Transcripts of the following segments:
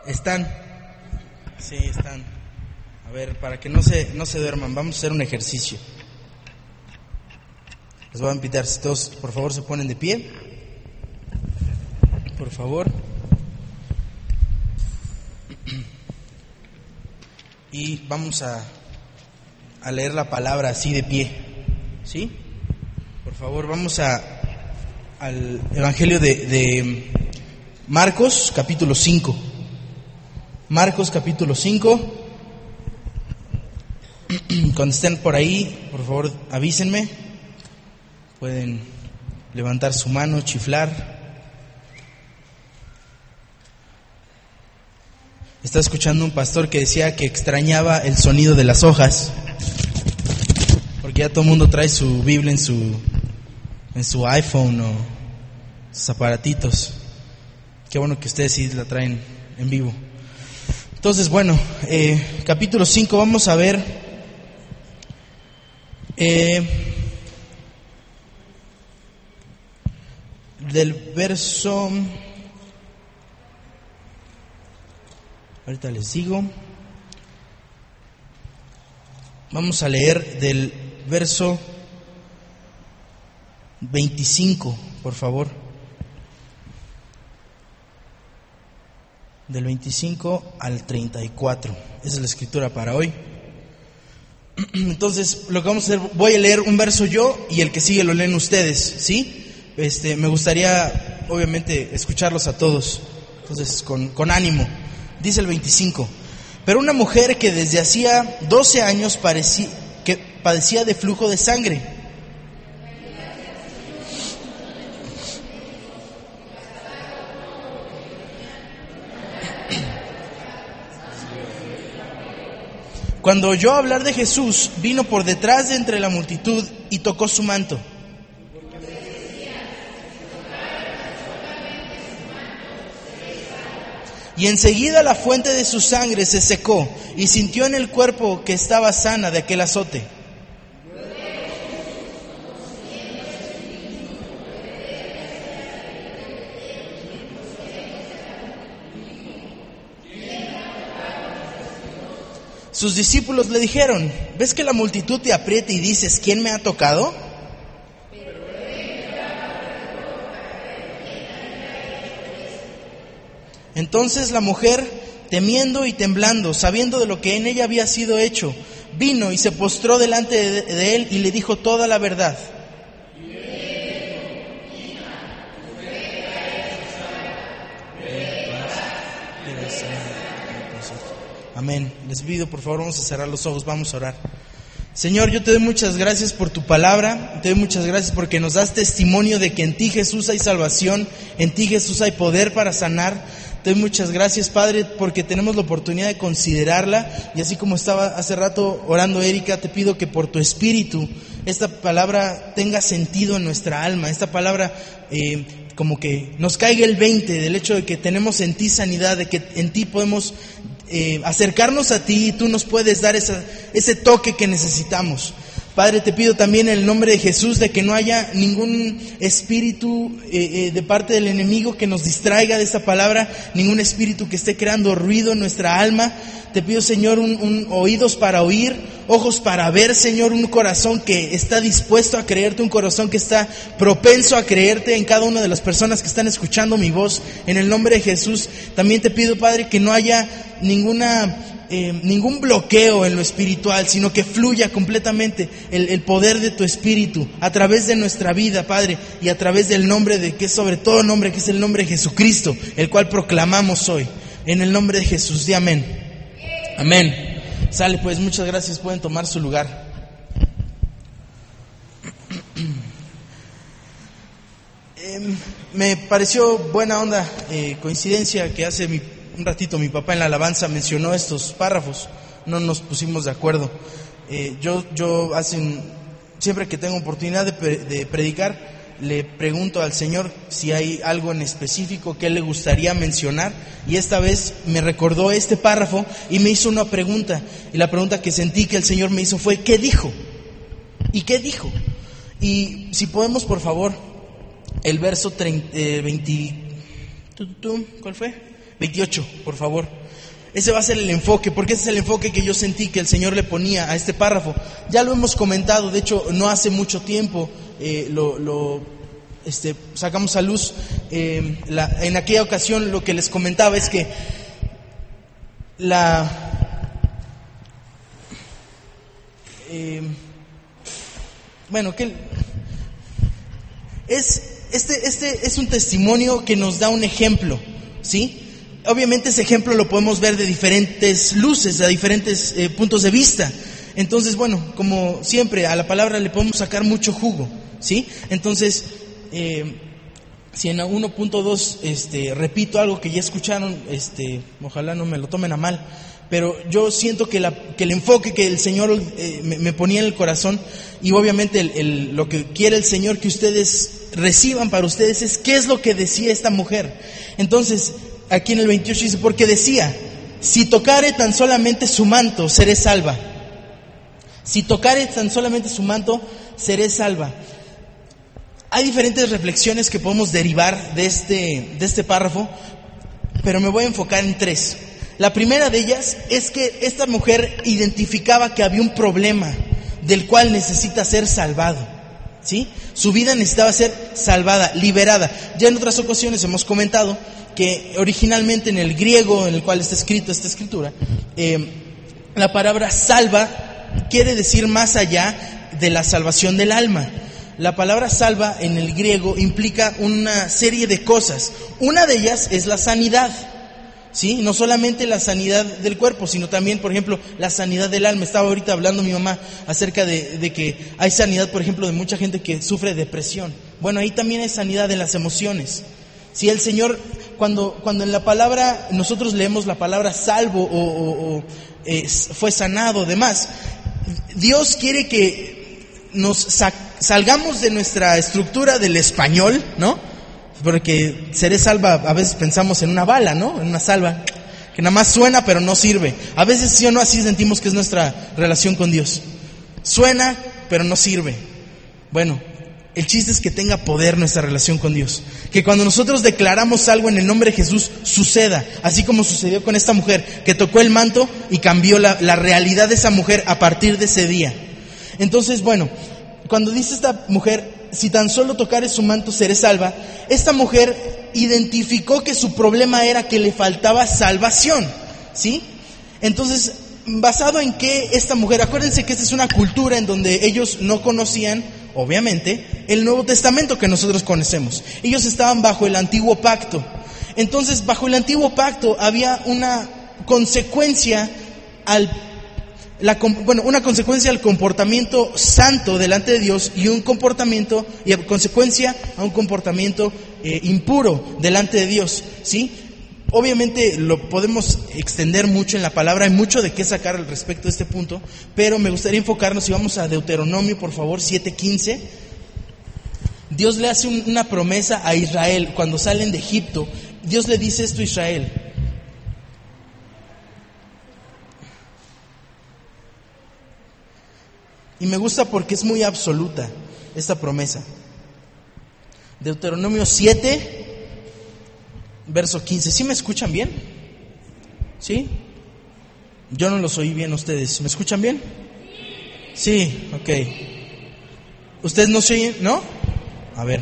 ¿Están? Sí, están. A ver, para que no se duerman, vamos a hacer un ejercicio. Les voy a invitar, si todos por favor se ponen de pie. Por favor. Y vamos a leer la palabra así de pie. ¿Sí? Por favor, vamos al Evangelio de Marcos, capítulo 5. Marcos, capítulo 5. Cuando estén por ahí, por favor, avísenme. Pueden levantar su mano, chiflar. Estaba escuchando un pastor que decía que extrañaba el sonido de las hojas, porque ya todo el mundo trae su Biblia en su iPhone o sus aparatitos. Qué bueno que ustedes sí la traen en vivo. Entonces, bueno, capítulo 5, vamos a ver del verso, ahorita les digo, vamos a leer del verso 25, por favor. Del 25 al 34. Esa es la escritura para hoy. Entonces, lo que vamos a hacer, voy a leer un verso yo y el que sigue lo leen ustedes, ¿sí? Me gustaría, obviamente, escucharlos a todos. Entonces, con ánimo. Dice el 25. Pero una mujer que desde hacía 12 años padecía de flujo de sangre. Cuando oyó hablar de Jesús, vino por detrás de entre la multitud y tocó su manto. Y enseguida la fuente de su sangre se secó y sintió en el cuerpo que estaba sana de aquel azote. Sus discípulos le dijeron: ¿ves que la multitud te aprieta y dices, ¿quién me ha tocado? Entonces la mujer, temiendo y temblando, sabiendo de lo que en ella había sido hecho, vino y se postró delante de él y le dijo toda la verdad. Amén. Les pido, por favor, vamos a cerrar los ojos, vamos a orar. Señor, yo te doy muchas gracias por tu palabra, te doy muchas gracias porque nos das testimonio de que en ti, Jesús, hay salvación, en ti, Jesús, hay poder para sanar. Te doy muchas gracias, Padre, porque tenemos la oportunidad de considerarla, y así como estaba hace rato orando Erika, te pido que por tu Espíritu esta palabra tenga sentido en nuestra alma, esta palabra como que nos caiga el 20 del hecho de que tenemos en ti sanidad, de que en ti podemos acercarnos a ti y tú nos puedes dar ese toque que necesitamos. Padre, te pido también en el nombre de Jesús de que no haya ningún espíritu de parte del enemigo que nos distraiga de esta palabra, ningún espíritu que esté creando ruido en nuestra alma. Te pido, Señor, oídos para oír, ojos para ver, Señor, un corazón que está dispuesto a creerte, un corazón que está propenso a creerte en cada una de las personas que están escuchando mi voz. En el nombre de Jesús, también te pido, Padre, que no haya ningún bloqueo en lo espiritual, sino que fluya completamente el poder de tu Espíritu a través de nuestra vida, Padre, y a través del nombre de que es sobre todo nombre, que es el nombre de Jesucristo, el cual proclamamos hoy. En el nombre de Jesús, di amén. Amén. Sale pues, muchas gracias, pueden tomar su lugar. Me pareció buena onda, coincidencia que hace un ratito mi papá en la alabanza mencionó estos párrafos. No nos pusimos de acuerdo. Yo siempre que tengo oportunidad de predicar, le pregunto al Señor si hay algo en específico que Él le gustaría mencionar, y esta vez me recordó este párrafo y me hizo una pregunta, y la pregunta que sentí que el Señor me hizo fue: ¿qué dijo? ¿Y qué dijo? Y si podemos, por favor, el verso 20, ¿cuál fue? 28, por favor. Ese va a ser el enfoque, porque ese es el enfoque que yo sentí que el Señor le ponía a este párrafo. Ya lo hemos comentado, de hecho, no hace mucho tiempo sacamos a luz. En aquella ocasión lo que les comentaba es que este es un testimonio que nos da un ejemplo, ¿sí? Obviamente ese ejemplo lo podemos ver de diferentes luces, de diferentes puntos de vista. Entonces, bueno, como siempre, a la palabra le podemos sacar mucho jugo, ¿sí? Entonces, si en 1.2 repito algo que ya escucharon, ojalá no me lo tomen a mal, pero yo siento que el enfoque que el Señor me ponía en el corazón, y obviamente lo que quiere el Señor que ustedes reciban para ustedes, es qué es lo que decía esta mujer. Entonces, aquí en el 28 dice, porque decía, si tocare tan solamente su manto, seré salva. Si tocare tan solamente su manto, seré salva. Hay diferentes reflexiones que podemos derivar de este párrafo, pero me voy a enfocar en 3. La primera de ellas es que esta mujer identificaba que había un problema del cual necesita ser salvado, ¿sí? Su vida necesitaba ser salvada, liberada. Ya en otras ocasiones hemos comentado que originalmente en el griego en el cual está escrito esta escritura, la palabra salva quiere decir más allá de la salvación del alma. La palabra salva en el griego implica una serie de cosas. Una de ellas es la sanidad, ¿sí? No solamente la sanidad del cuerpo, sino también, por ejemplo, la sanidad del alma. Estaba ahorita hablando mi mamá acerca de que hay sanidad, por ejemplo, de mucha gente que sufre depresión. Bueno, ahí también hay sanidad de las emociones. Si el Señor, cuando en la palabra, nosotros leemos la palabra salvo o fue sanado, demás, Dios quiere que nos salgamos de nuestra estructura del español, ¿no? Porque seré salva, a veces pensamos en una bala, ¿no? En una salva que nada más suena pero no sirve. A veces sí o no así sentimos que es nuestra relación con Dios. Suena pero no sirve. Bueno, el chiste es que tenga poder nuestra relación con Dios. Que cuando nosotros declaramos algo en el nombre de Jesús, suceda. Así como sucedió con esta mujer, que tocó el manto y cambió la realidad de esa mujer a partir de ese día. Entonces, bueno, cuando dice esta mujer, si tan solo tocare su manto seré salva, esta mujer identificó que su problema era que le faltaba salvación, ¿sí? Entonces, basado en que esta mujer, acuérdense que esta es una cultura en donde ellos no conocían, obviamente, el Nuevo Testamento que nosotros conocemos. Ellos estaban bajo el Antiguo Pacto. Entonces, bajo el Antiguo Pacto había una consecuencia una consecuencia al comportamiento santo delante de Dios y consecuencia a un comportamiento impuro delante de Dios, ¿sí? Obviamente lo podemos extender mucho en la palabra, hay mucho de qué sacar al respecto de este punto, pero me gustaría enfocarnos, si vamos a Deuteronomio, por favor, 7:15. Dios le hace una promesa a Israel cuando salen de Egipto. Dios le dice esto a Israel: y me gusta porque es muy absoluta esta promesa. Deuteronomio 7, verso 15. ¿Sí me escuchan bien? ¿Sí? Yo no los oí bien ustedes. ¿Me escuchan bien? Sí, ok. ¿Ustedes no se oyen? ¿No? A ver.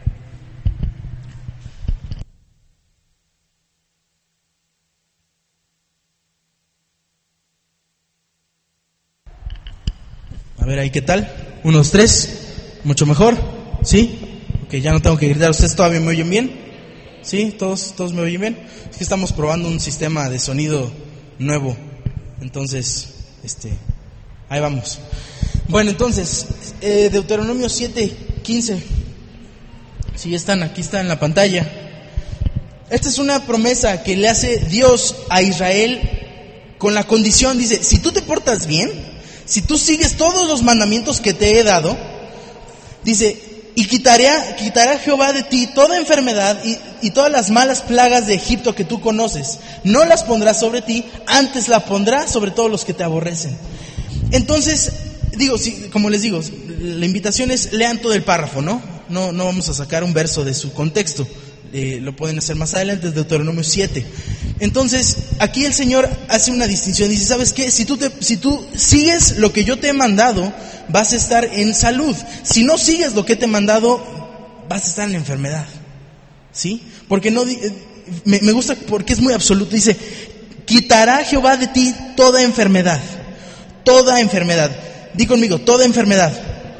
A ver ahí, ¿qué tal? 1, 2, 3. ¿Mucho mejor? ¿Sí? Ok, ya no tengo que gritar. ¿Ustedes todavía me oyen bien? ¿Sí? ¿Todos me oyen bien? Es que estamos probando un sistema de sonido nuevo. Entonces, ahí vamos. Bueno, entonces, Deuteronomio 7:15. Si ya están, aquí está en la pantalla. Esta es una promesa que le hace Dios a Israel con la condición, dice, si tú te portas bien, si tú sigues todos los mandamientos que te he dado, dice, y quitará Jehová de ti toda enfermedad y todas las malas plagas de Egipto que tú conoces. No las pondrá sobre ti, antes la pondrá sobre todos los que te aborrecen. Entonces, como les digo, la invitación es lean todo el párrafo, ¿no? No vamos a sacar un verso de su contexto. Lo pueden hacer más adelante, es Deuteronomio 7. Entonces, aquí el Señor hace una distinción. Dice, ¿sabes qué? Si tú sigues lo que yo te he mandado, vas a estar en salud. Si no sigues lo que te he mandado, vas a estar en enfermedad. ¿Sí? Porque no, me gusta porque es muy absoluto. Dice, quitará Jehová de ti toda enfermedad. Toda enfermedad. Di conmigo, toda enfermedad.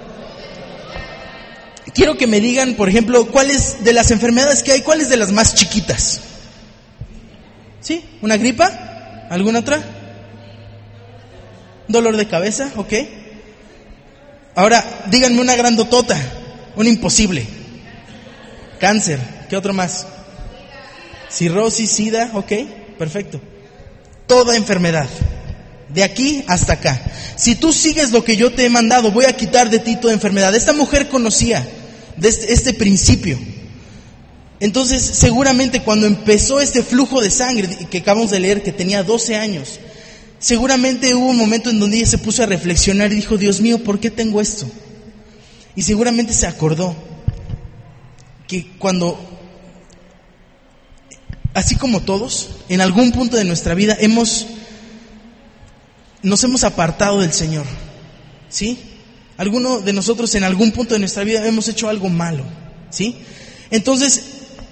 Quiero que me digan, por ejemplo, cuáles de las enfermedades que hay, cuáles de las más chiquitas. ¿Sí? ¿Una gripa? ¿Alguna otra? ¿Dolor de cabeza? Ok. Ahora, díganme una grandotota, una imposible. Cáncer, ¿qué otro más? Cirrosis, sida, ok, perfecto. Toda enfermedad, de aquí hasta acá. Si tú sigues lo que yo te he mandado, voy a quitar de ti toda enfermedad. Esta mujer conocía de este principio. Entonces, seguramente cuando empezó este flujo de sangre que acabamos de leer, que tenía 12 años, seguramente hubo un momento en donde ella se puso a reflexionar y dijo, Dios mío, ¿por qué tengo esto? Y seguramente se acordó que cuando, así como todos, en algún punto de nuestra vida nos hemos apartado del Señor, ¿sí? Alguno de nosotros en algún punto de nuestra vida hemos hecho algo malo, ¿sí? Entonces,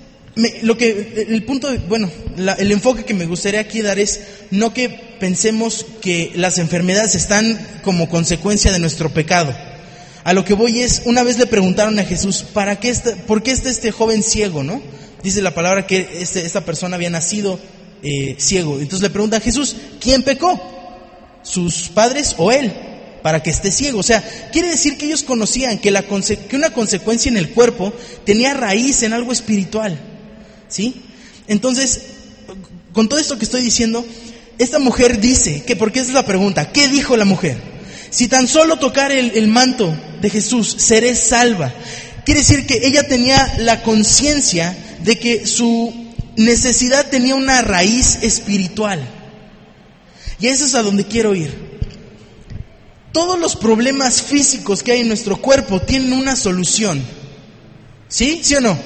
el enfoque que me gustaría aquí dar es no que pensemos que las enfermedades están como consecuencia de nuestro pecado. A lo que voy es, una vez le preguntaron a Jesús, ¿por qué está este joven ciego, no? Dice la palabra que esta persona había nacido ciego. Entonces le preguntan a Jesús, ¿quién pecó? ¿Sus padres o él? Para que esté ciego. O sea, quiere decir que ellos conocían que una consecuencia en el cuerpo tenía raíz en algo espiritual. ¿Sí? Entonces, con todo esto que estoy diciendo, esta mujer dice, porque esa es la pregunta, ¿qué dijo la mujer? Si tan solo tocar el manto de Jesús, seré salva. Quiere decir que ella tenía la conciencia de que su necesidad tenía una raíz espiritual. Y eso es a donde quiero ir. Todos los problemas físicos que hay en nuestro cuerpo tienen una solución. ¿Sí? ¿Sí o no?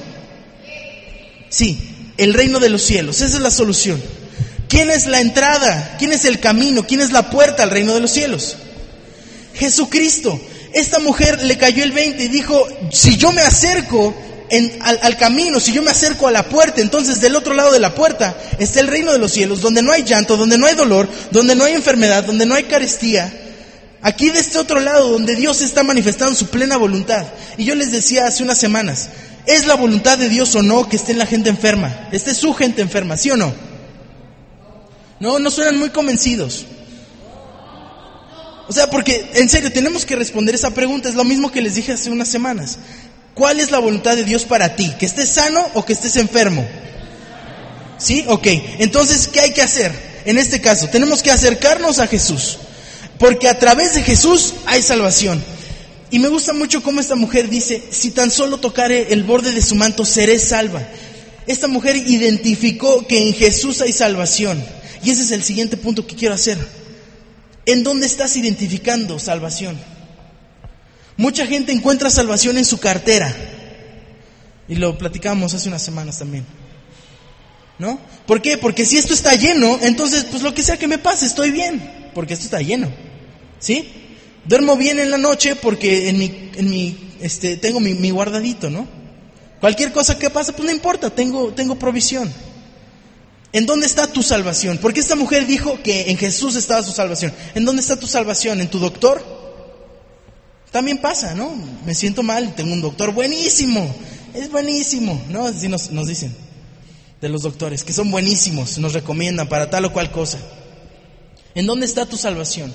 Sí, el reino de los cielos, esa es la solución. ¿Quién es la entrada? ¿Quién es el camino? ¿Quién es la puerta al reino de los cielos? Jesucristo. Esta mujer le cayó el 20 y dijo, si yo me acerco al camino, si yo me acerco a la puerta, entonces del otro lado de la puerta está el reino de los cielos, donde no hay llanto, donde no hay dolor, donde no hay enfermedad, donde no hay carestía. Aquí de este otro lado, donde Dios está manifestando su plena voluntad. Y yo les decía hace unas semanas, ¿es la voluntad de Dios o no que esté la gente enferma? Esté su gente enferma, ¿sí o no? No suenan muy convencidos. O sea, porque en serio tenemos que responder esa pregunta. Es lo mismo que les dije hace unas semanas. ¿Cuál es la voluntad de Dios para ti? ¿Que estés sano o que estés enfermo? ¿Sí? Ok. Entonces, ¿qué hay que hacer? En este caso, tenemos que acercarnos a Jesús. Porque a través de Jesús hay salvación. Y me gusta mucho cómo esta mujer dice, si tan solo tocare el borde de su manto, seré salva. Esta mujer identificó que en Jesús hay salvación. Y ese es el siguiente punto que quiero hacer. ¿En dónde estás identificando salvación? Mucha gente encuentra salvación en su cartera. Y lo platicábamos hace unas semanas también, ¿no? ¿Por qué? Porque si esto está lleno, entonces pues lo que sea que me pase, estoy bien. Porque esto está lleno, ¿sí? Duermo bien en la noche porque tengo mi guardadito, ¿no? Cualquier cosa que pase, pues no importa, tengo provisión. ¿En dónde está tu salvación? Porque esta mujer dijo que en Jesús estaba su salvación. ¿En dónde está tu salvación? ¿En tu doctor? También pasa, ¿no? Me siento mal, tengo un doctor buenísimo, es buenísimo, ¿no? Así nos dicen de los doctores, que son buenísimos, nos recomiendan para tal o cual cosa. ¿En dónde está tu salvación?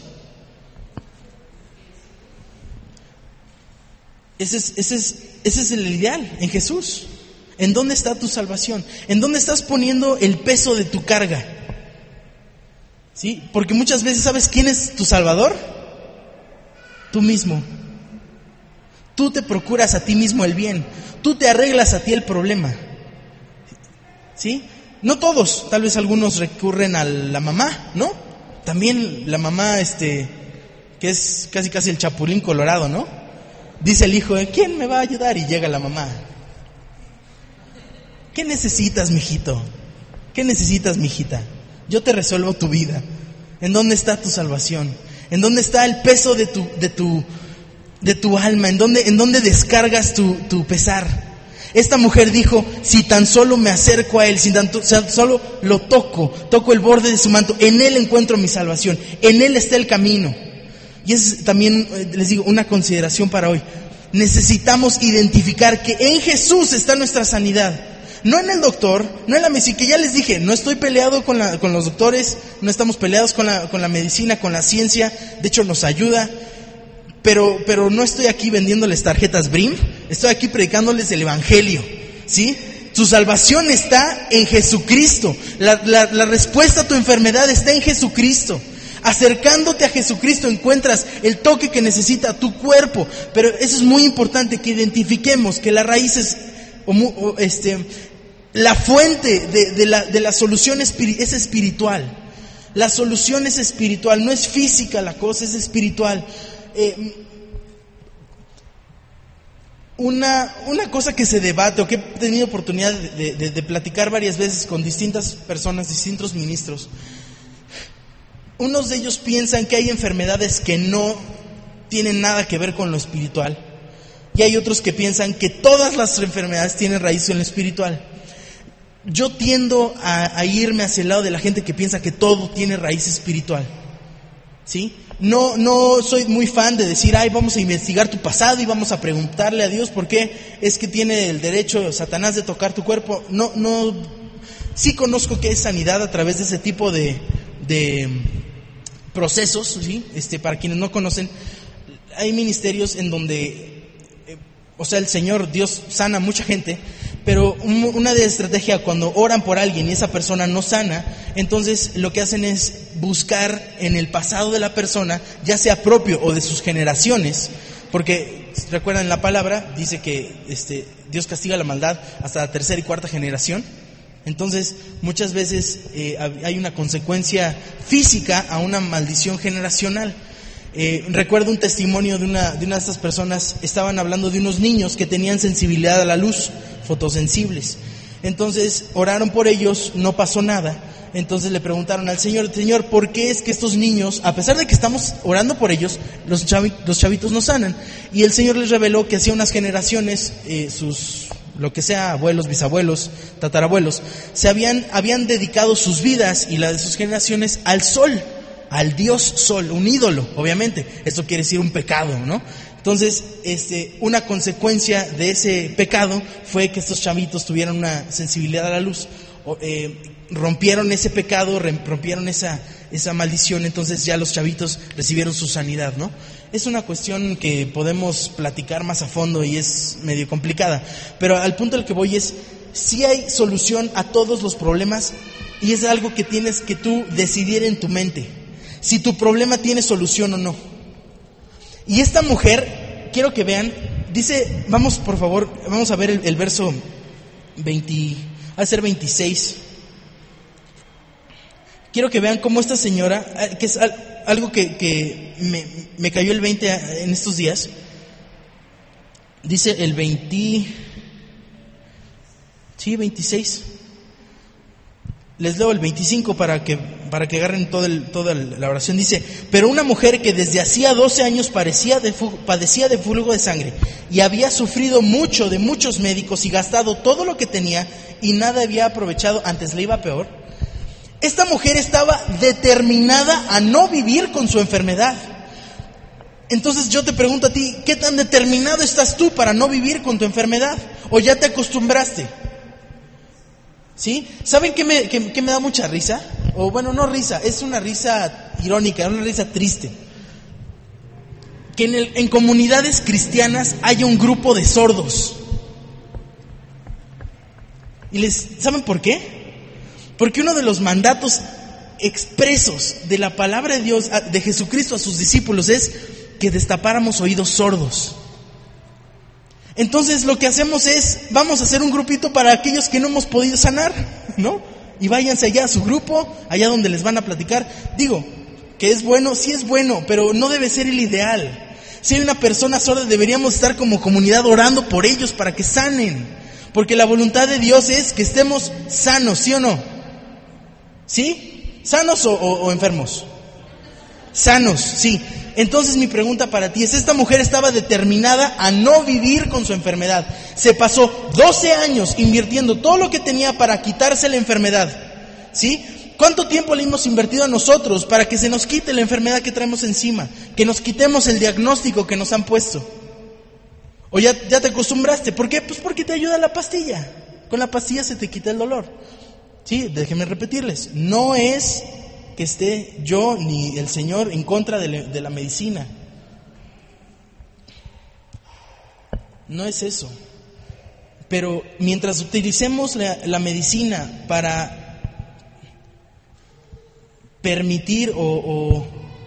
Ese es el ideal, en Jesús. ¿En dónde está tu salvación? ¿En dónde estás poniendo el peso de tu carga? ¿Sí? Porque muchas veces, ¿sabes quién es tu salvador? Tú mismo. Tú te procuras a ti mismo el bien. Tú te arreglas a ti el problema. ¿Sí? No todos, tal vez algunos recurren a la mamá, ¿no? También la mamá, que es casi el chapulín colorado, ¿no? Dice el hijo, ¿quién me va a ayudar? Y llega la mamá. ¿Qué necesitas, mijito? ¿Qué necesitas, mijita? Yo te resuelvo tu vida. ¿En dónde está tu salvación? ¿En dónde está el peso de tu alma? ¿En dónde descargas tu pesar? Esta mujer dijo, si tan solo me acerco a Él, si tan solo lo toco el borde de su manto, en Él encuentro mi salvación, en Él está el camino. Y es también, les digo, una consideración para hoy. Necesitamos identificar que en Jesús está nuestra sanidad. No en el doctor, no en la medicina, que ya les dije, no estoy peleado con los doctores, no estamos peleados con la medicina, con la ciencia, de hecho nos ayuda, pero no estoy aquí vendiéndoles tarjetas BRIM, estoy aquí predicándoles el Evangelio, ¿sí? Tu salvación está en Jesucristo, la respuesta a tu enfermedad está en Jesucristo. Acercándote a Jesucristo encuentras el toque que necesita tu cuerpo, pero eso es muy importante, que identifiquemos que la raíz es la fuente de la solución es espiritual. La solución es espiritual, no es física la cosa, es espiritual. Una cosa que se debate, o que he tenido oportunidad de platicar varias veces con distintas personas, distintos ministros, unos de ellos piensan que hay enfermedades que no tienen nada que ver con lo espiritual, y hay otros que piensan que todas las enfermedades tienen raíz en lo espiritual. Yo tiendo a irme hacia el lado de la gente que piensa que todo tiene raíz espiritual, ¿sí? No soy muy fan de decir, vamos a investigar tu pasado y vamos a preguntarle a Dios por qué es que tiene el derecho Satanás de tocar tu cuerpo. No, sí conozco que hay sanidad a través de ese tipo de procesos, ¿sí? Para quienes no conocen, hay ministerios en donde, el Señor, Dios sana a mucha gente, pero una de estrategia, cuando oran por alguien y esa persona no sana, entonces lo que hacen es buscar en el pasado de la persona, ya sea propio o de sus generaciones, porque recuerdan la palabra, dice que Dios castiga la maldad hasta la tercera y cuarta generación. Entonces muchas veces hay una consecuencia física a una maldición generacional. Recuerdo un testimonio de una de estas personas. Estaban hablando de unos niños que tenían sensibilidad a la luz, fotosensibles. Entonces oraron por ellos, no pasó nada. Entonces le preguntaron al Señor, ¿por qué es que estos niños, a pesar de que estamos orando por ellos, los chavitos no sanan? Y el Señor les reveló que hacía unas generaciones, lo que sea, abuelos, bisabuelos, tatarabuelos, habían dedicado sus vidas y la de sus generaciones al sol, al Dios Sol, un ídolo, obviamente. Esto quiere decir un pecado, ¿no? Entonces, una consecuencia de ese pecado fue que estos chavitos tuvieron una sensibilidad a la luz, rompieron ese pecado, rompieron esa maldición, entonces ya los chavitos recibieron su sanidad, ¿no? Es una cuestión que podemos platicar más a fondo y es medio complicada, pero al punto al que voy es, sí hay solución a todos los problemas, y es algo que tienes que tú decidir en tu mente, si tu problema tiene solución o no. Y esta mujer, quiero que vean, dice, vamos a ver el verso 26. Quiero que vean cómo esta señora, que es algo que me cayó el 20 en estos días, dice el 26. Les leo el 25 para que agarren toda la oración. Dice, pero una mujer que desde hacía 12 años padecía de flujo de sangre y había sufrido mucho de muchos médicos y gastado todo lo que tenía y nada había aprovechado, antes le iba peor. Esta mujer estaba determinada a no vivir con su enfermedad. Entonces yo te pregunto a ti, ¿qué tan determinado estás tú para no vivir con tu enfermedad? ¿O ya te acostumbraste? ¿Sí? ¿Saben qué me da mucha risa? O bueno, no risa, es una risa irónica, una risa triste. Que en comunidades cristianas haya un grupo de sordos. ¿Saben por qué? Porque uno de los mandatos expresos de la palabra de Dios, de Jesucristo a sus discípulos, es que destapáramos oídos sordos. Entonces lo que hacemos es, vamos a hacer un grupito para aquellos que no hemos podido sanar, ¿no? Y váyanse allá a su grupo, allá donde les van a platicar. Digo, que es bueno, sí es bueno, pero no debe ser el ideal. Si hay una persona sorda, deberíamos estar como comunidad orando por ellos para que sanen. Porque la voluntad de Dios es que estemos sanos, ¿sí o no? ¿Sí? ¿Sanos o enfermos? Sanos, sí. Entonces mi pregunta para ti es, esta mujer estaba determinada a no vivir con su enfermedad. Se pasó 12 años invirtiendo todo lo que tenía para quitarse la enfermedad. ¿Sí? ¿Cuánto tiempo le hemos invertido a nosotros para que se nos quite la enfermedad que traemos encima? Que nos quitemos el diagnóstico que nos han puesto. ¿O ya te acostumbraste? ¿Por qué? Pues porque te ayuda la pastilla. Con la pastilla se te quita el dolor. Sí, déjenme repetirles. No es que esté yo ni el Señor en contra de la medicina. No es eso. Pero mientras utilicemos la medicina para permitir o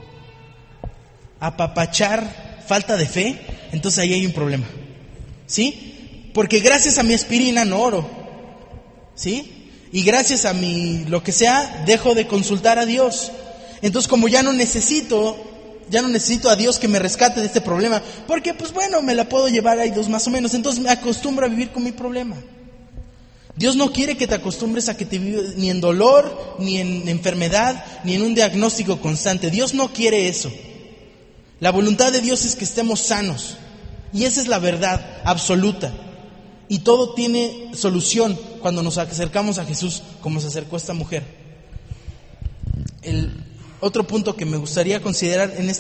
apapachar falta de fe, entonces ahí hay un problema. ¿Sí? Porque gracias a mi aspirina no oro. ¿Sí? Y gracias a mi lo que sea, dejo de consultar a Dios. Entonces, como ya no necesito a Dios que me rescate de este problema, porque pues bueno, me la puedo llevar ahí dos más o menos, entonces me acostumbro a vivir con mi problema. Dios no quiere que te acostumbres a que te vivas ni en dolor, ni en enfermedad, ni en un diagnóstico constante. Dios no quiere eso. La voluntad de Dios es que estemos sanos. Y esa es la verdad absoluta. Y todo tiene solución cuando nos acercamos a Jesús, como se acercó esta mujer. El otro punto que me gustaría considerar en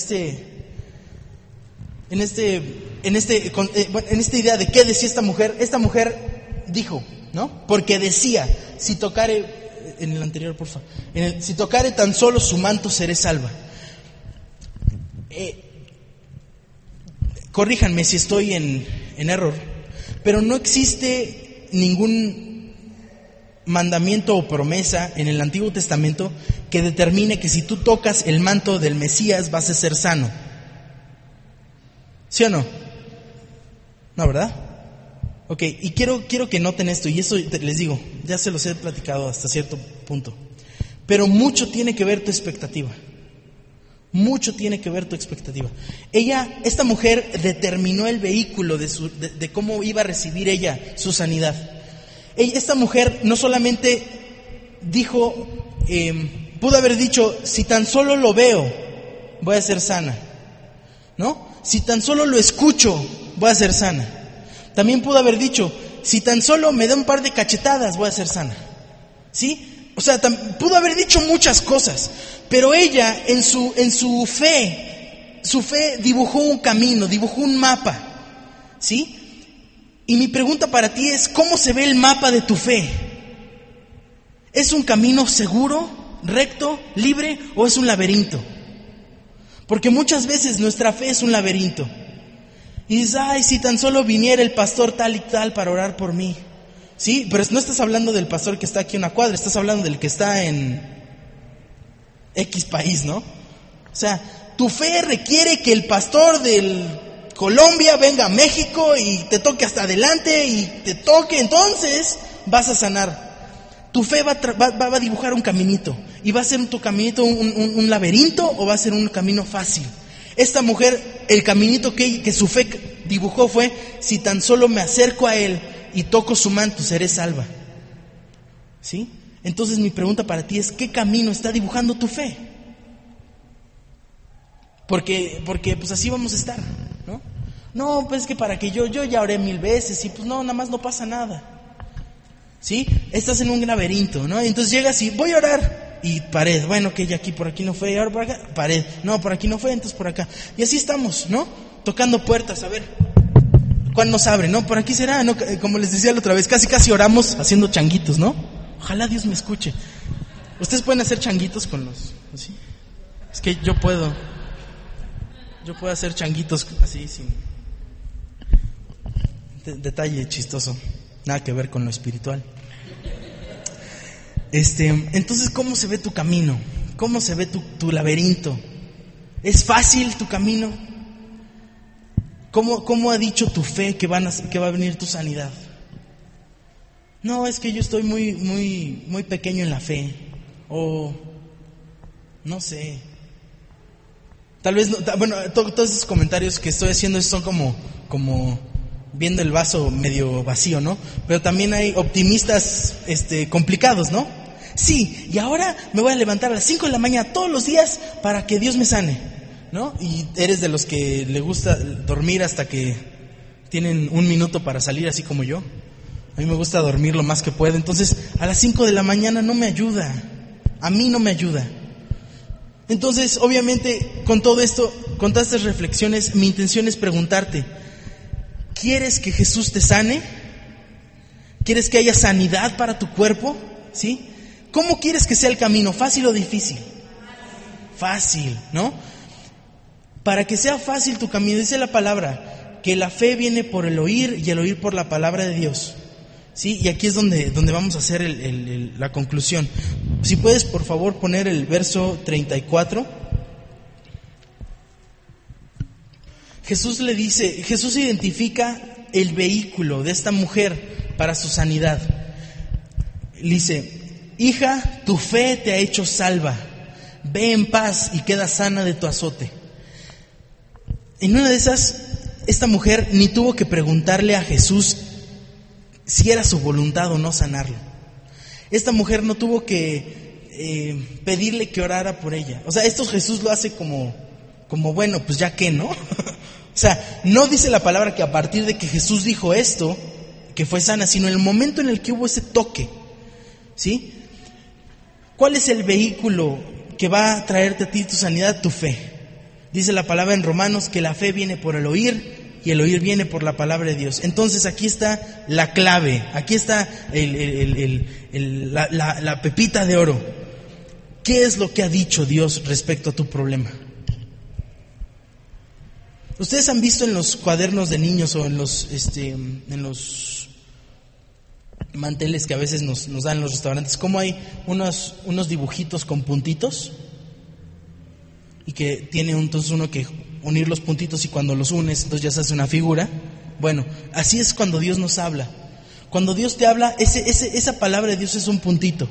esta idea de qué decía esta mujer dijo, ¿no? Porque decía, si tocare, en el anterior, por favor, si tocare tan solo su manto, seré salva. Corríjanme si estoy en error, pero no existe ningún mandamiento o promesa en el Antiguo Testamento que determine que si tú tocas el manto del Mesías vas a ser sano. ¿Sí o no? No, ¿verdad? Ok, y quiero que noten esto, y eso les digo, ya se los he platicado hasta cierto punto, pero mucho tiene que ver tu expectativa. Mucho tiene que ver tu expectativa. Esta mujer determinó el vehículo de cómo iba a recibir ella su sanidad. Esta mujer no solamente dijo, pudo haber dicho, si tan solo lo veo, voy a ser sana, ¿no? Si tan solo lo escucho, voy a ser sana. También pudo haber dicho, si tan solo me da un par de cachetadas, voy a ser sana. ¿Sí? O sea, pudo haber dicho muchas cosas, pero ella en su fe dibujó un camino, dibujó un mapa. ¿Sí? Y mi pregunta para ti es, ¿cómo se ve el mapa de tu fe? ¿Es un camino seguro, recto, libre o es un laberinto? Porque muchas veces nuestra fe es un laberinto. Y dices, ay, si tan solo viniera el pastor tal y tal para orar por mí. Sí, pero no estás hablando del pastor que está aquí a una cuadra, estás hablando del que está en X país, ¿no? O sea, tu fe requiere que el pastor del Colombia venga a México y te toque hasta adelante y te toque, entonces vas a sanar. Tu fe va a dibujar un caminito. ¿Y va a ser tu caminito un laberinto o va a ser un camino fácil? Esta mujer, el caminito que su fe dibujó fue, si tan solo me acerco a él y toco su manto, seré salva. ¿Sí? Entonces mi pregunta para ti es, ¿qué camino está dibujando tu fe? Porque pues así vamos a estar, ¿no? No, pues es que para que yo ya oré 1000 veces y pues no, nada más no pasa nada. ¿Sí? Estás en un laberinto, ¿no? Entonces llegas y voy a orar. Y pared, bueno, que ya aquí por aquí no fue, y ahora por acá, pared, no, por aquí no fue, entonces por acá. Y así estamos, ¿no? Tocando puertas, a ver, ¿cuándo nos abre? No, por aquí será, ¿no? Como les decía la otra vez, casi oramos haciendo changuitos, ¿no? Ojalá Dios me escuche. Ustedes pueden hacer changuitos con los, así. Es que yo puedo hacer changuitos así, sin detalle chistoso, nada que ver con lo espiritual. Entonces, ¿cómo se ve tu camino? ¿Cómo se ve tu laberinto? ¿Es fácil tu camino? ¿Cómo ha dicho tu fe que va a venir tu sanidad? No, es que yo estoy muy pequeño en la fe. O no sé. Tal vez no, bueno, todos esos comentarios que estoy haciendo son como viendo el vaso medio vacío, ¿no? Pero también hay optimistas complicados, ¿no? Sí, y ahora me voy a levantar a las 5 de la mañana todos los días para que Dios me sane, ¿no? Y eres de los que le gusta dormir hasta que tienen un minuto para salir, así como yo. A mí me gusta dormir lo más que puedo. Entonces, a las 5 de la mañana no me ayuda. A mí no me ayuda. Entonces, obviamente, con todo esto, con todas estas reflexiones, mi intención es preguntarte: ¿quieres que Jesús te sane? ¿Quieres que haya sanidad para tu cuerpo? ¿Sí? ¿Cómo quieres que sea el camino? ¿Fácil o difícil? Fácil, ¿no? Para que sea fácil tu camino, dice la palabra que la fe viene por el oír y el oír por la palabra de Dios. ¿Sí? Y aquí es donde vamos a hacer la conclusión. Si puedes, por favor, poner el verso 34. Jesús identifica el vehículo de esta mujer para su sanidad. Le dice: hija, tu fe te ha hecho salva. Ve en paz y queda sana de tu azote. En una de esas, esta mujer ni tuvo que preguntarle a Jesús si era su voluntad o no sanarlo. Esta mujer no tuvo que pedirle que orara por ella. O sea, esto Jesús lo hace como bueno, pues ya que, ¿no? O sea, no dice la palabra que a partir de que Jesús dijo esto, que fue sana, sino el momento en el que hubo ese toque, ¿sí? ¿Cuál es el vehículo que va a traerte a ti tu sanidad? Tu fe. Dice la palabra en Romanos que la fe viene por el oír y el oír viene por la palabra de Dios. Entonces aquí está la clave, aquí está la pepita de oro. ¿Qué es lo que ha dicho Dios respecto a tu problema? Ustedes han visto en los cuadernos de niños o en los manteles que a veces nos dan en los restaurantes, cómo hay unos dibujitos con puntitos y que tiene entonces uno que unir los puntitos, y cuando los unes entonces ya se hace una figura. Bueno, así es cuando Dios nos habla. Cuando Dios te habla, esa palabra de Dios es un puntito.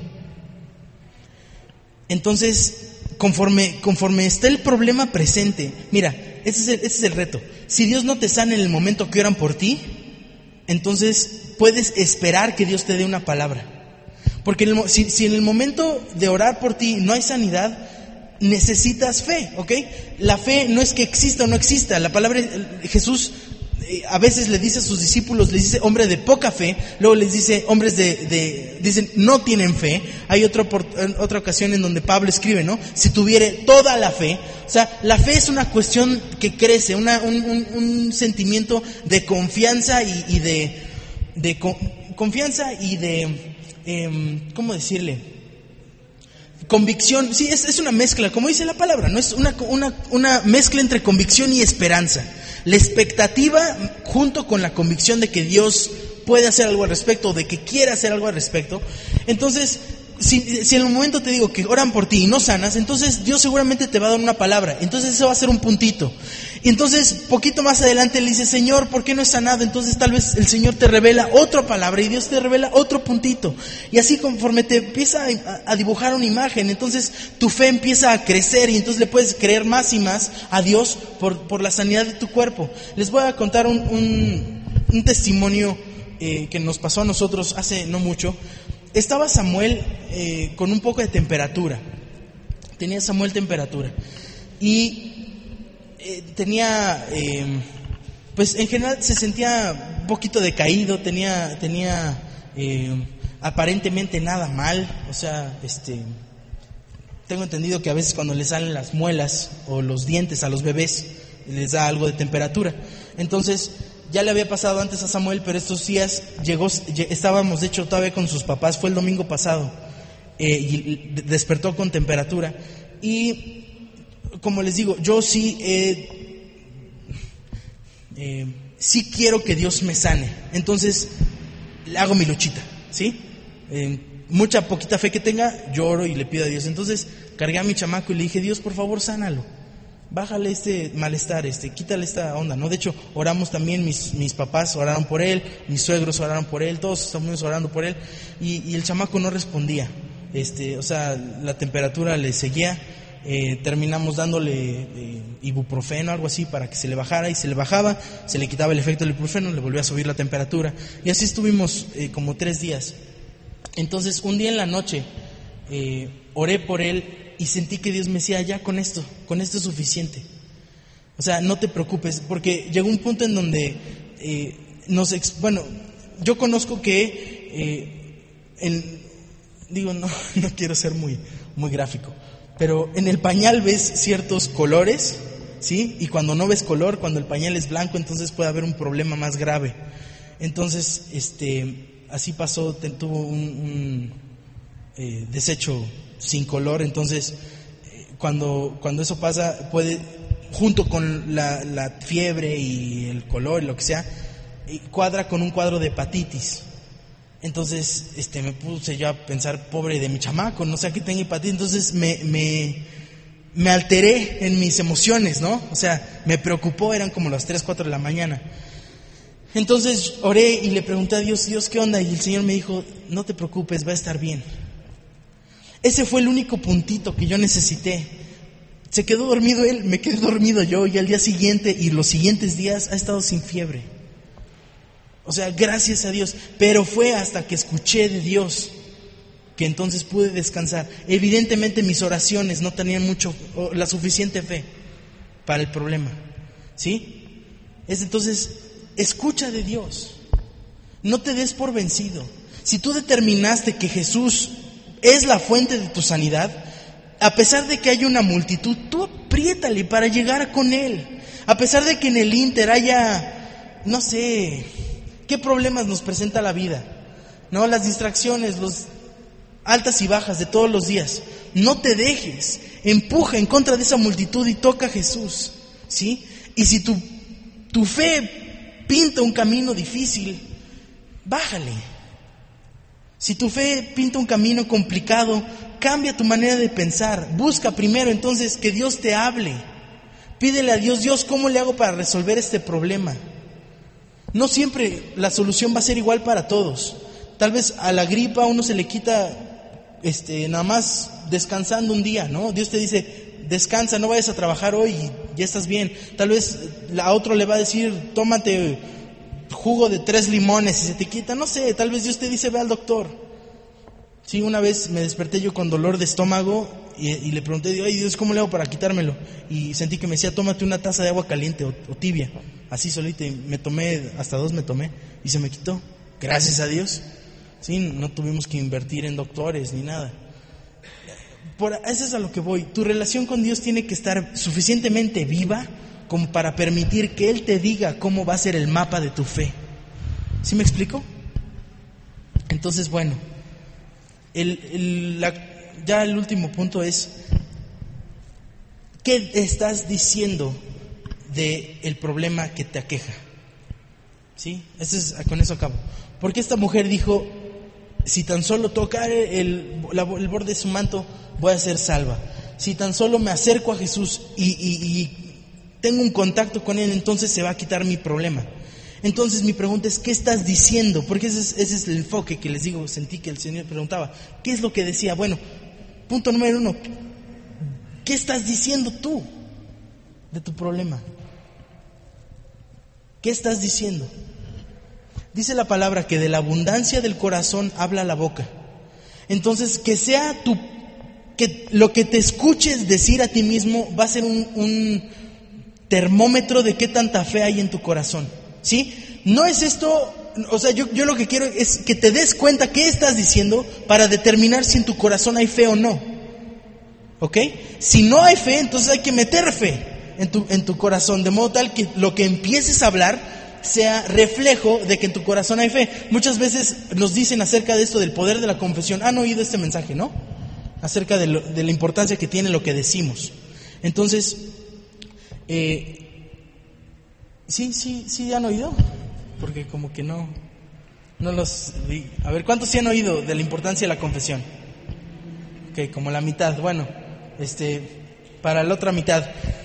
Entonces, conforme está el problema presente, mira, ese es el reto. Si Dios no te sana en el momento que oran por ti, entonces puedes esperar que Dios te dé una palabra. Porque si en el momento de orar por ti no hay sanidad, necesitas fe, ¿ok? La fe no es que exista o no exista. La palabra, Jesús a veces le dice a sus discípulos, les dice hombre de poca fe, luego les dice hombres dicen no tienen fe. Hay otra ocasión en donde Pablo escribe, ¿no? Si tuviere toda la fe. O sea, la fe es una cuestión que crece, un sentimiento de confianza y de confianza y de ¿cómo decirle? Convicción. Sí, es una mezcla, como dice la palabra, no es una mezcla entre convicción y esperanza. La expectativa junto con la convicción de que Dios puede hacer algo al respecto, de que quiere hacer algo al respecto. Entonces, si en el momento te digo que oran por ti y no sanas, entonces Dios seguramente te va a dar una palabra. Entonces eso va a ser un puntito. Y entonces, poquito más adelante le dice: Señor, ¿por qué no he sanado? Entonces tal vez el Señor te revela otra palabra y Dios te revela otro puntito. Y así conforme te empieza a dibujar una imagen, entonces tu fe empieza a crecer y entonces le puedes creer más y más a Dios por la sanidad de tu cuerpo. Les voy a contar un testimonio que nos pasó a nosotros hace no mucho. Estaba Samuel con un poco de temperatura. Tenía Samuel temperatura. Y tenía, pues en general se sentía un poquito decaído. Tenía aparentemente nada mal. O sea, tengo entendido que a veces cuando les salen las muelas o los dientes a los bebés, les da algo de temperatura. Entonces, ya le había pasado antes a Samuel, pero estos días estábamos de hecho todavía con sus papás, fue el domingo pasado, y despertó con temperatura. Y como les digo, yo sí quiero que Dios me sane. Entonces le hago mi luchita, ¿sí? Mucha poquita fe que tenga, lloro y le pido a Dios. Entonces cargué a mi chamaco y le dije: Dios, por favor, sánalo. Bájale este malestar, quítale esta onda, ¿no? De hecho, oramos también, mis papás oraron por él, mis suegros oraron por él, todos estamos orando por él, y el chamaco no respondía, o sea, la temperatura le seguía. Terminamos dándole ibuprofeno, algo así, para que se le bajara, y se le bajaba, se le quitaba el efecto del ibuprofeno, le volvía a subir la temperatura, y así estuvimos como 3 días. Entonces, un día en la noche, oré por él y sentí que Dios me decía, ya con esto es suficiente. O sea, no te preocupes, porque llegó un punto en donde yo conozco que no quiero ser muy gráfico, pero en el pañal ves ciertos colores, ¿sí? Y cuando no ves color, cuando el pañal es blanco, entonces puede haber un problema más grave. Entonces, así pasó, tuvo un desecho sin color. Entonces, cuando eso pasa, puede, junto con la fiebre y el color y lo que sea, cuadra con un cuadro de hepatitis. Entonces, me puse yo a pensar, pobre de mi chamaco, no sé a qué tenga hepatitis. Entonces me alteré en mis emociones, ¿no? O sea, me preocupó, eran como las 3, 4 de la mañana. Entonces oré y le pregunté a Dios, ¿qué onda? Y el Señor me dijo, no te preocupes, va a estar bien. Ese fue el único puntito que yo necesité. Se quedó dormido él, me quedé dormido yo, y al día siguiente y los siguientes días ha estado sin fiebre. O sea, gracias a Dios. Pero fue hasta que escuché de Dios que entonces pude descansar. Evidentemente mis oraciones no tenían la suficiente fe para el problema, ¿sí? Entonces, escucha de Dios. No te des por vencido. Si tú determinaste que Jesús es la fuente de tu sanidad, a pesar de que haya una multitud, tú apriétale para llegar con Él. A pesar de que en el ínter haya, no sé, ¿qué problemas nos presenta la vida? ¿No? Las distracciones, los altas y bajas de todos los días. No te dejes, empuja en contra de esa multitud y toca a Jesús, ¿sí? Y si tu fe pinta un camino difícil, bájale. Si tu fe pinta un camino complicado, cambia tu manera de pensar. Busca primero entonces que Dios te hable. Pídele a Dios, Dios, ¿cómo le hago para resolver este problema? No siempre la solución va a ser igual para todos. Tal vez a la gripa a uno se le quita nada más descansando un día, ¿no? Dios te dice, descansa, no vayas a trabajar hoy y ya estás bien. Tal vez a otro le va a decir, tómate jugo de 3 limones y se te quita, no sé. Tal vez Dios te dice, ve al doctor. Sí, una vez me desperté yo con dolor de estómago y le pregunté, ay Dios, ¿cómo le hago para quitármelo? Y sentí que me decía, tómate una taza de agua caliente o tibia, así solita, y me tomé, hasta 2 me tomé y se me quitó, gracias a Dios. Sí, no tuvimos que invertir en doctores ni nada. Eso es a lo que voy. Tu relación con Dios tiene que estar suficientemente viva como para permitir que Él te diga cómo va a ser el mapa de tu fe. ¿Sí me explico? Entonces, bueno, ya el último punto es, ¿qué estás diciendo del problema que te aqueja? ¿Sí? Con eso acabo. Porque esta mujer dijo, si tan solo tocar el borde de su manto, voy a ser salva. Si tan solo me acerco a Jesús y tengo un contacto con Él, entonces se va a quitar mi problema. Entonces mi pregunta es, ¿qué estás diciendo? Porque ese es el enfoque que les digo, sentí que el Señor preguntaba. ¿Qué es lo que decía? Bueno, punto número 1, ¿qué estás diciendo tú de tu problema? ¿Qué estás diciendo? Dice la palabra que de la abundancia del corazón habla la boca. Entonces, que lo que te escuches decir a ti mismo va a ser un termómetro de qué tanta fe hay en tu corazón, ¿sí? No es esto, o sea, yo lo que quiero es que te des cuenta qué estás diciendo para determinar si en tu corazón hay fe o no, ¿ok? Si no hay fe, entonces hay que meter fe en tu corazón, de modo tal que lo que empieces a hablar sea reflejo de que en tu corazón hay fe. Muchas veces nos dicen acerca de esto del poder de la confesión. Han oído este mensaje, ¿no? Acerca de la importancia que tiene lo que decimos. Entonces, ¿sí han oído? Porque como que no los vi. A ver, ¿cuántos sí han oído de la importancia de la confesión? Ok, como la mitad. Bueno, para la otra mitad,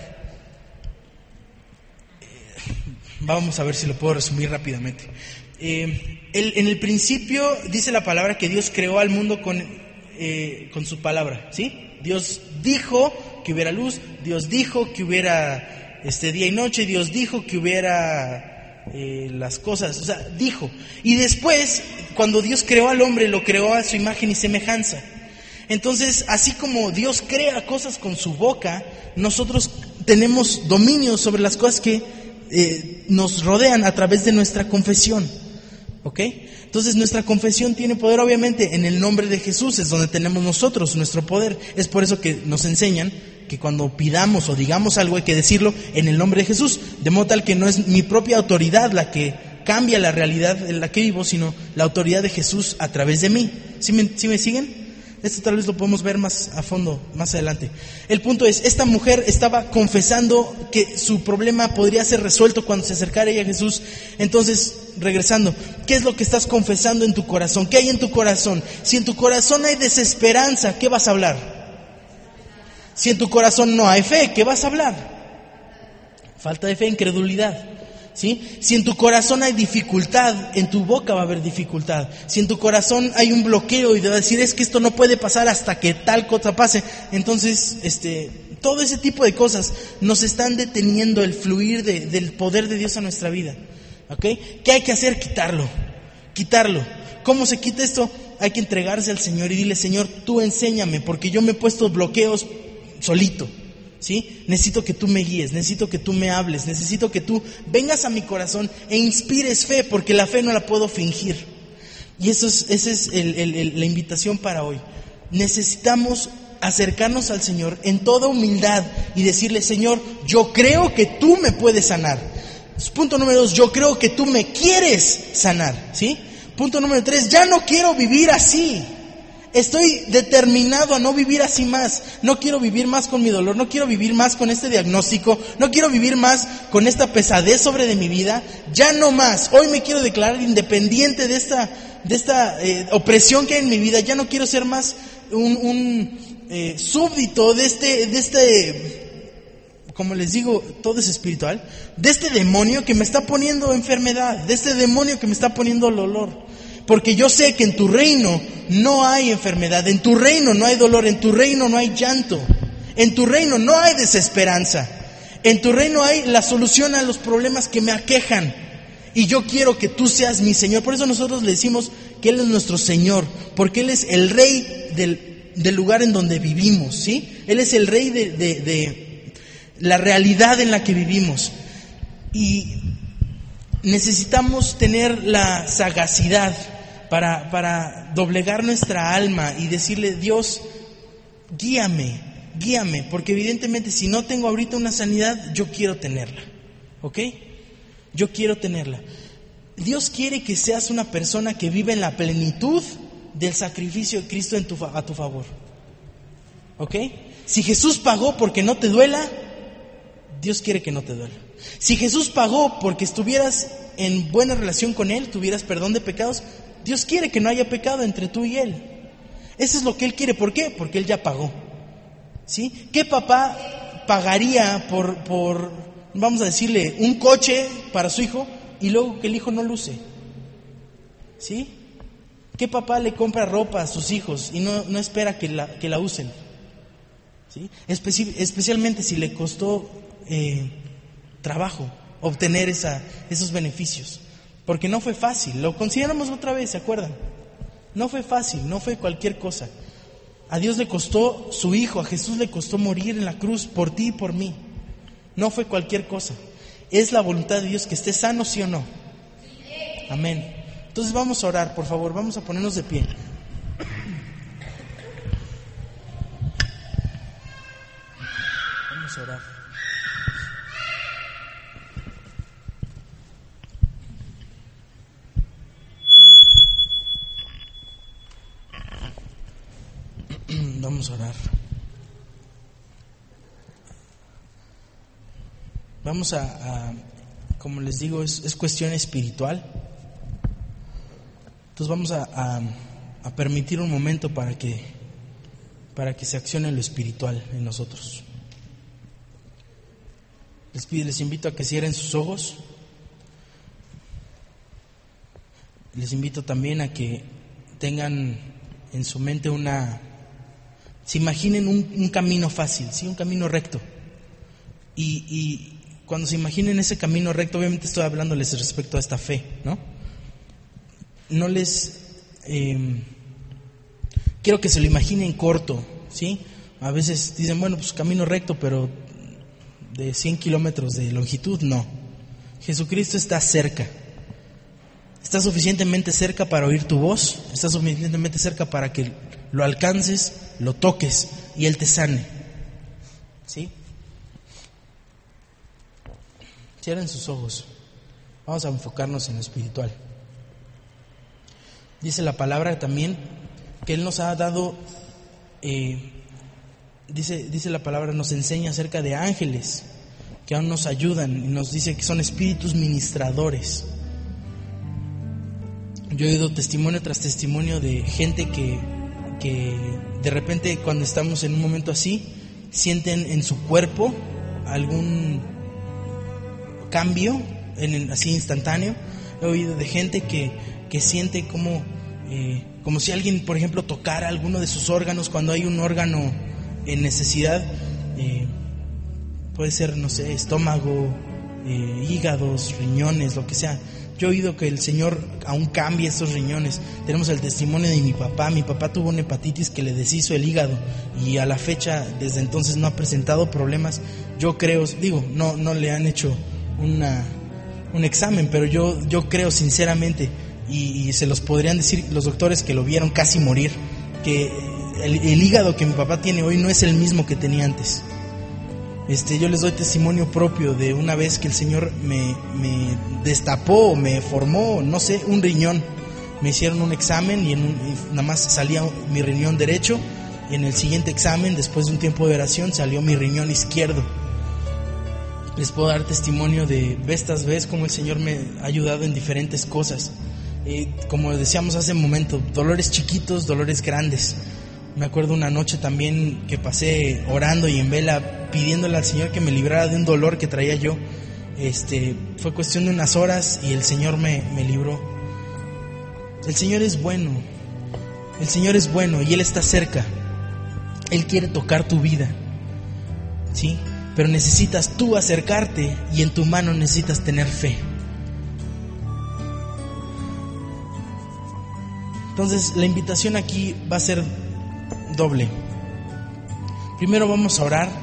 vamos a ver si lo puedo resumir rápidamente. En el principio dice la palabra que Dios creó al mundo con su palabra, ¿sí? Dios dijo que hubiera luz, Dios dijo que hubiera día y noche, Dios dijo que hubiera las cosas, o sea, dijo. Y después, cuando Dios creó al hombre, lo creó a su imagen y semejanza. Entonces, así como Dios crea cosas con su boca, nosotros tenemos dominio sobre las cosas que nos rodean a través de nuestra confesión. ¿Ok? Entonces nuestra confesión tiene poder, obviamente, en el nombre de Jesús, es donde tenemos nosotros nuestro poder. Es por eso que nos enseñan que cuando pidamos o digamos algo hay que decirlo en el nombre de Jesús, de modo tal que no es mi propia autoridad la que cambia la realidad en la que vivo, sino la autoridad de Jesús a través de mí. ¿Sí me siguen? Esto tal vez lo podemos ver más a fondo, más adelante. El punto es, esta mujer estaba confesando que su problema podría ser resuelto cuando se acercara ella a Jesús. Entonces, regresando, ¿qué es lo que estás confesando en tu corazón? ¿Qué hay en tu corazón? Si en tu corazón hay desesperanza, ¿qué vas a hablar? Si en tu corazón no hay fe, ¿qué vas a hablar? Falta de fe, incredulidad. ¿Sí? Si en tu corazón hay dificultad, en tu boca va a haber dificultad. Si en tu corazón hay un bloqueo y te va a decir, es que esto no puede pasar hasta que tal cosa pase, entonces todo ese tipo de cosas nos están deteniendo el fluir del poder de Dios a nuestra vida. ¿Ok? ¿Qué hay que hacer? Quitarlo. ¿Cómo se quita esto? Hay que entregarse al Señor y dile, Señor, tú enséñame, porque yo me he puesto bloqueos solito. ¿Sí? Necesito que tú me guíes, necesito que tú me hables, necesito que tú vengas a mi corazón e inspires fe, porque la fe no la puedo fingir. Y esa es la invitación para hoy. Necesitamos acercarnos al Señor en toda humildad y decirle, Señor, yo creo que tú me puedes sanar. Punto número 2, yo creo que tú me quieres sanar. ¿Sí? Punto número 3, ya no quiero vivir así. Estoy determinado a no vivir así más. No quiero vivir más con mi dolor, no quiero vivir más con este diagnóstico, no quiero vivir más con esta pesadez sobre de mi vida. Ya no más. Hoy me quiero declarar independiente de esta opresión que hay en mi vida. Ya no quiero ser más un súbdito de este, como les digo, todo es espiritual, de este demonio que me está poniendo enfermedad, de este demonio que me está poniendo dolor. Porque yo sé que en tu reino no hay enfermedad, en tu reino no hay dolor, en tu reino no hay llanto, en tu reino no hay desesperanza, en tu reino hay la solución a los problemas que me aquejan. Y yo quiero que tú seas mi Señor. Por eso nosotros le decimos que Él es nuestro Señor, porque Él es el Rey del lugar en donde vivimos, ¿sí? Él es el Rey de la realidad en la que vivimos. Y necesitamos tener la sagacidad para doblegar nuestra alma y decirle, Dios, guíame, porque evidentemente si no tengo ahorita una sanidad, yo quiero tenerla, ¿ok? Yo quiero tenerla. Dios quiere que seas una persona que vive en la plenitud del sacrificio de Cristo a tu favor, ¿ok? Si Jesús pagó porque no te duela, Dios quiere que no te duela. Si Jesús pagó porque estuvieras en buena relación con Él, tuvieras perdón de pecados, Dios quiere que no haya pecado entre tú y Él. Eso es lo que Él quiere. ¿Por qué? Porque Él ya pagó. ¿Sí? ¿Qué papá pagaría por, vamos a decirle, un coche para su hijo y luego que el hijo no lo use? ¿Sí? ¿Qué papá le compra ropa a sus hijos y no espera que la usen? ¿Sí? Especialmente si le costó trabajo obtener esos beneficios, porque no fue fácil. Lo consideramos otra vez, ¿se acuerdan? No fue fácil, no fue cualquier cosa. A Dios le costó su Hijo, a Jesús le costó morir en la cruz por ti y por mí. No fue cualquier cosa. Es la voluntad de Dios que esté sano, ¿sí o no? Amén. Entonces vamos a orar, por favor, vamos a ponernos de pie. Vamos a orar. Vamos a orar. Vamos a como les digo, es cuestión espiritual. Entonces vamos a permitir un momento para que se accione lo espiritual en nosotros. Les invito a que cierren sus ojos. Les invito también a que tengan en su mente se imaginen un camino fácil, ¿sí? Un camino recto. Y cuando se imaginen ese camino recto, obviamente estoy hablándoles respecto a esta fe, ¿no? No les quiero que se lo imaginen corto, ¿sí? A veces dicen, bueno, pues camino recto, pero de 100 kilómetros de longitud, no. Jesucristo está cerca. Está suficientemente cerca para oír tu voz, está suficientemente cerca para que lo alcances, lo toques y Él te sane. ¿Sí? Cierren sus ojos. Vamos a enfocarnos en lo espiritual. Dice la palabra también que Él nos ha dado, dice la palabra, nos enseña acerca de ángeles que aún nos ayudan y nos dice que son espíritus ministradores. Yo he oído testimonio tras testimonio de gente que de repente cuando estamos en un momento así, sienten en su cuerpo algún cambio así instantáneo. He oído de gente que siente como si alguien, por ejemplo, tocara alguno de sus órganos cuando hay un órgano en necesidad. Puede ser, no sé, estómago, hígados, riñones, lo que sea. Yo he oído que el Señor aún cambia estos riñones. Tenemos el testimonio de mi papá. Mi papá tuvo una hepatitis que le deshizo el hígado y a la fecha, desde entonces, no ha presentado problemas. Yo creo, no le han hecho un examen, pero yo creo sinceramente, y se los podrían decir los doctores que lo vieron casi morir, que el hígado que mi papá tiene hoy no es el mismo que tenía antes. Yo les doy testimonio propio de una vez que el Señor me destapó, me formó, no sé, un riñón. Me hicieron un examen y nada más salía mi riñón derecho, y en el siguiente examen, después de un tiempo de oración, salió mi riñón izquierdo. Les puedo dar testimonio de vez tras vez cómo el Señor me ha ayudado en diferentes cosas. Como decíamos hace un momento, dolores chiquitos, dolores grandes. Me acuerdo una noche también que pasé orando y en vela pidiéndole al Señor que me librara de un dolor que traía yo. Fue cuestión de unas horas y el Señor me libró. El Señor es bueno. El Señor es bueno y Él está cerca. Él quiere tocar tu vida, ¿sí? Pero necesitas tú acercarte y en tu mano necesitas tener fe. Entonces la invitación aquí va a ser doble. Primero vamos a orar.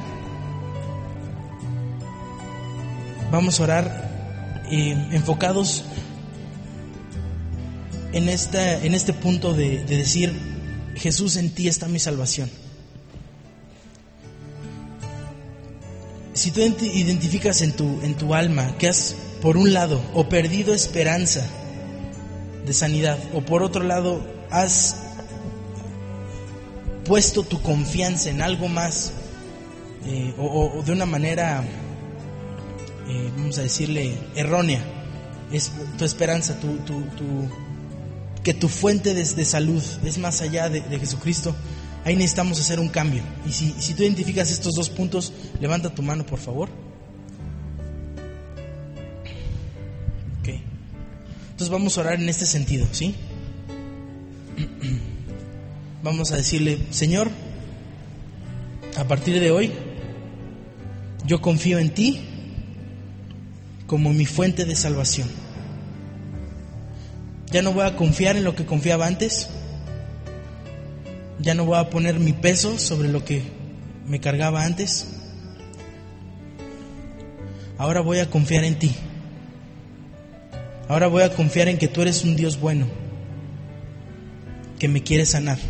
Vamos a orar enfocados en este punto de decir: Jesús, en ti está mi salvación. Si tú identificas en tu alma que has, por un lado, o perdido esperanza de sanidad, o por otro lado has puesto tu confianza en algo más, o de una manera, vamos a decirle, errónea, es tu esperanza, que tu fuente de salud es más allá de Jesucristo, ahí necesitamos hacer un cambio. Y si tú identificas estos dos puntos, levanta tu mano, por favor. Okay. Entonces vamos a orar en este sentido, ¿sí? Vamos a decirle: Señor, a partir de hoy yo confío en ti como mi fuente de salvación. Ya no voy a confiar en lo que confiaba antes. Ya no voy a poner mi peso sobre lo que me cargaba antes. Ahora voy a confiar en ti. Ahora voy a confiar en que tú eres un Dios bueno, que me quieres sanar,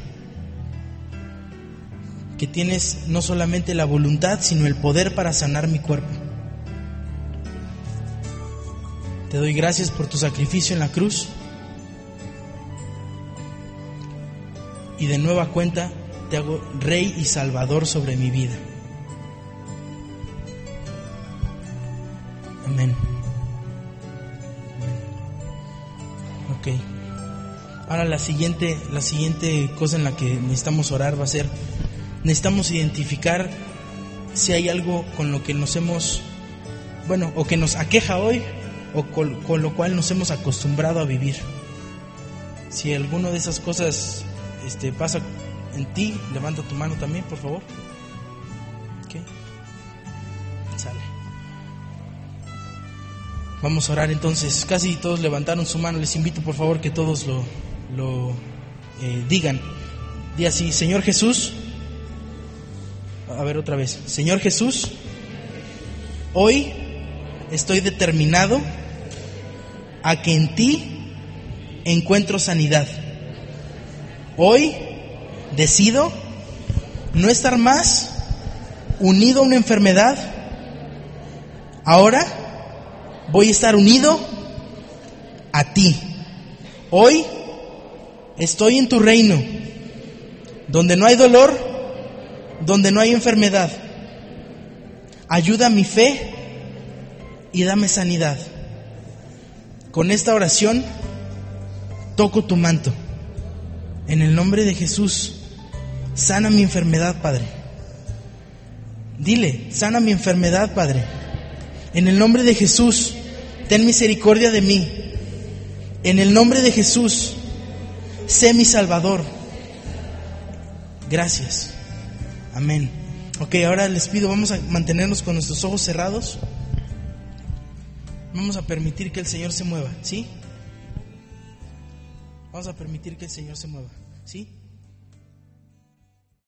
que tienes no solamente la voluntad, sino el poder para sanar mi cuerpo. Te doy gracias por tu sacrificio en la cruz. Y de nueva cuenta te hago Rey y Salvador sobre mi vida. Amén. Ok. Ahora la siguiente cosa en la que necesitamos orar va a ser: necesitamos identificar si hay algo con lo que nos hemos, o que nos aqueja hoy, o con lo cual nos hemos acostumbrado a vivir. Si alguno de esas cosas pasa en ti, levanta tu mano también, por favor. Okay. Sale. Vamos a orar entonces. Casi todos levantaron su mano. Les invito, por favor, que todos lo digan. Di así: Señor Jesús. A ver otra vez. Señor Jesús, hoy estoy determinado a que en ti encuentro sanidad. Hoy decido no estar más unido a una enfermedad. Ahora voy a estar unido a ti. Hoy estoy en tu reino, donde no hay dolor, donde no hay enfermedad. Ayuda mi fe y dame sanidad. Con esta oración toco tu manto. En el nombre de Jesús, sana mi enfermedad, Padre. Dile: sana mi enfermedad, Padre. En el nombre de Jesús, ten misericordia de mí. En el nombre de Jesús, sé mi Salvador. Gracias. Amén. Ok, ahora les pido, vamos a mantenernos con nuestros ojos cerrados. Vamos a permitir que el Señor se mueva, ¿sí? Vamos a permitir que el Señor se mueva, ¿sí?